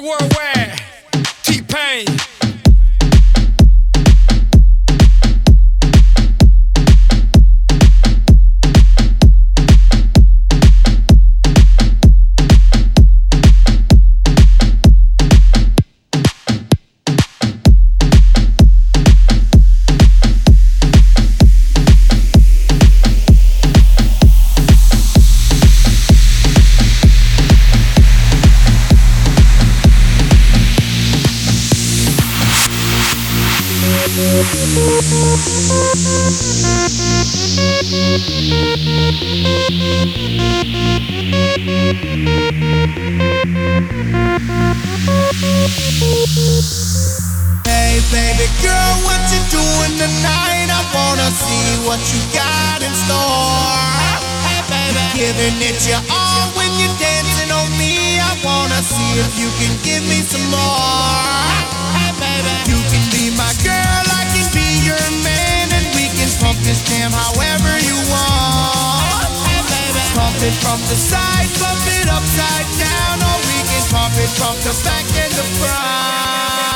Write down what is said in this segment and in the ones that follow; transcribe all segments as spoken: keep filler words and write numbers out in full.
Worldwide, T-Pain. Hey baby girl, what you doing tonight? I wanna see what you got in store. Hey baby, giving it your all when you're dancing on me. I wanna see if you can give me some more. Hey baby, you can be my girl, I can be your man, and we can pump this jam however you want. Hey baby, pump it from the side, pump it upside down, or we can pump it from the back and the front.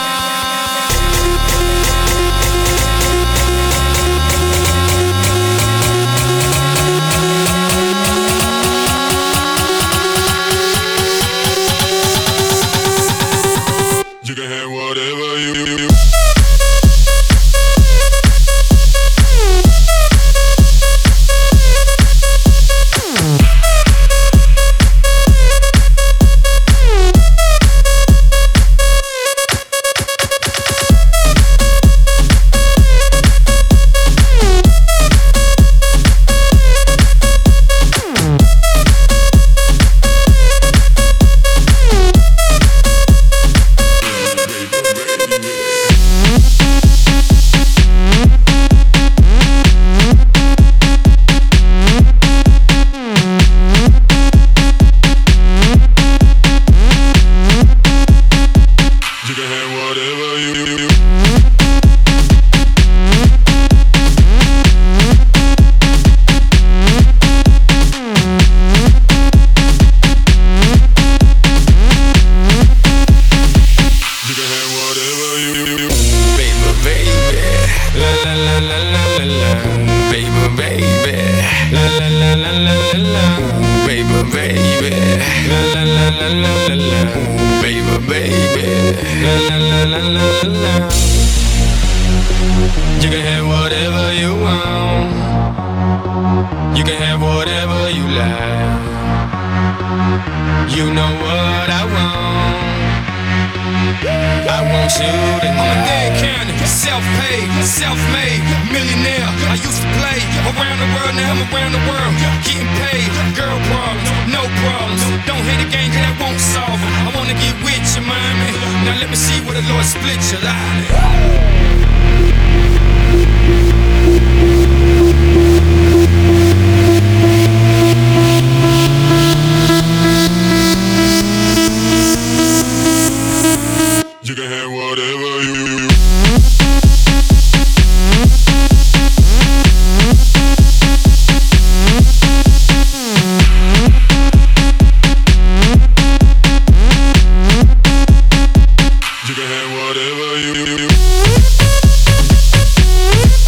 You can have whatever you, you, you. You can have whatever you want. You can have whatever you like. You know what I want. I want you to know. I'm a dead county, self-paid, self-made, millionaire. I used to play around the world, now I'm around the world, getting paid. Girl problems, no problems. Don't hate the game, cause that won't solve it. I wanna get with you, mommy. Now let me see where the Lord split your life. You can have whatever you, you, you. You can have whatever you, you, you.